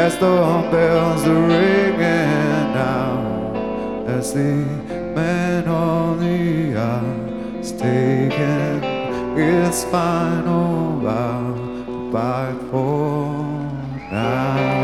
as the bells are ringing out, as the man on the hour is taking its final bow. Goodbye for now.